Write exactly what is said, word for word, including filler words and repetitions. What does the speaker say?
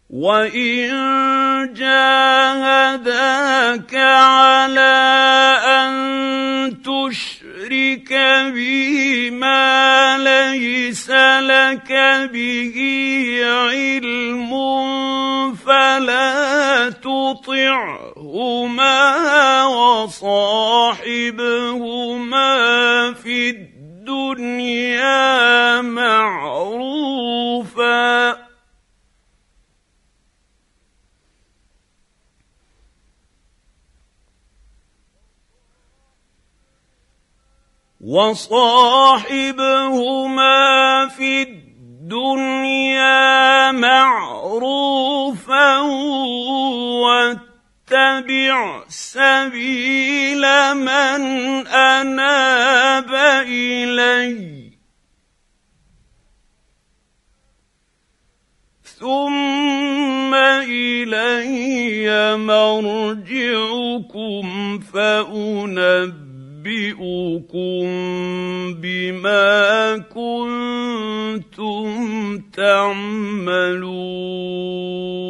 وان جاهداك على ان تشرك بي ما ليس لك به علم فلا تطعهما وصاحبهما في الدنيا معروفا وصاحبهما في الدنيا معروفا واتبع سبيل من أناب إلي ثم إلي مرجعكم فأنبئكم أنبئكم بما كنتم تعملون.